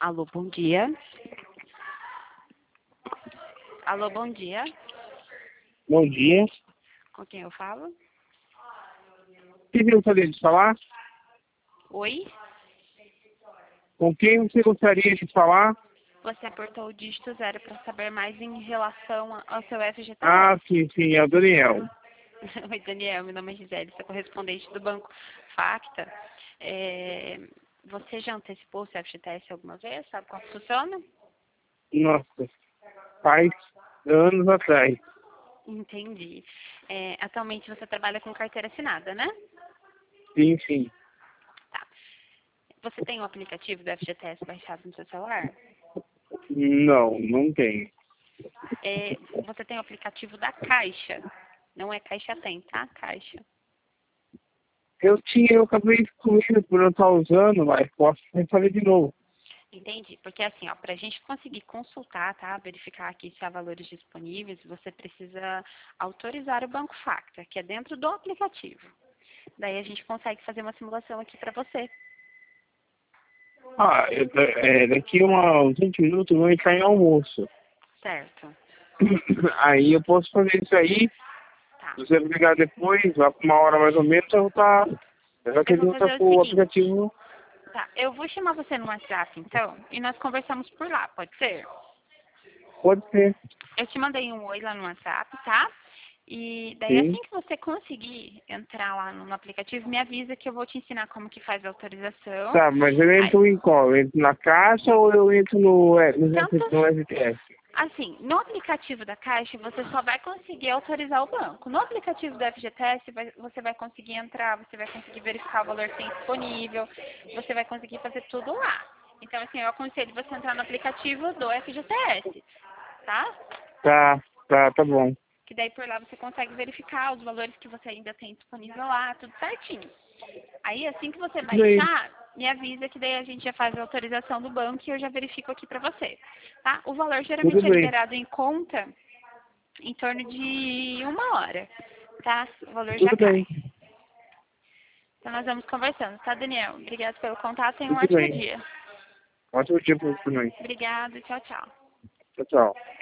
Alô, bom dia. Alô, bom dia. Bom dia. Com quem eu falo? O que você gostaria de falar? Oi? Com quem você gostaria de falar? Você apertou o dígito 0 para saber mais em relação ao seu FGTS. Ah, sim, é o Daniel. Oi, Daniel. Meu nome é Gisele, sou correspondente do Banco Facta. Você já antecipou o seu FGTS alguma vez? Sabe como funciona? Nossa, faz anos atrás. Entendi. Atualmente você trabalha com carteira assinada, né? Sim. Tá. Você tem o aplicativo do FGTS baixado no seu celular? Não tenho. Você tem o aplicativo da Caixa. Não é Caixa Tem, tá? Caixa. Eu acabei excluindo por não estar usando, mas posso fazer de novo. Entendi. Porque assim, ó, para a gente conseguir consultar, tá? Verificar aqui se há valores disponíveis, você precisa autorizar o Banco Facta, que é dentro do aplicativo. Daí a gente consegue fazer uma simulação aqui para você. Daqui uns 20 minutos eu vou entrar em almoço. Certo. Aí eu posso fazer isso aí. Tá. Se você me ligar depois, lá por uma hora mais ou menos, eu vou estar. Já que Eu ele vou não está fazer o com o seguinte. aplicativo. Tá. Eu vou chamar você no WhatsApp, então, e nós conversamos por lá, pode ser? Pode ser. Eu te mandei um oi lá no WhatsApp, tá? E daí Sim. assim que você conseguir entrar lá no aplicativo, me avisa que eu vou te ensinar como que faz a autorização. Tá, mas eu Aí, entro em qual? Eu entro na caixa ou eu entro tanto no FTS? assim, no aplicativo da Caixa você só vai conseguir autorizar o banco. No aplicativo do FGTS você vai conseguir entrar, você vai conseguir verificar o valor que tem disponível, você vai conseguir fazer tudo lá. Então assim, eu aconselho você entrar no aplicativo do FGTS, tá? Tá bom. Que daí por lá você consegue verificar os valores que você ainda tem disponível lá, tudo certinho. Aí assim que você Tudo bem. baixar, me avisa que daí a gente já faz a autorização do banco e eu já verifico aqui pra você, tá? O valor Tudo geralmente é bem. liberado em conta em torno de 1 hora, tá? O valor já Tudo cai. bem. Então nós vamos conversando, tá, Daniel? Obrigada pelo contato e um Tudo ótimo bem. dia. Ótimo dia para você também. Obrigada, tchau, tchau. Tchau.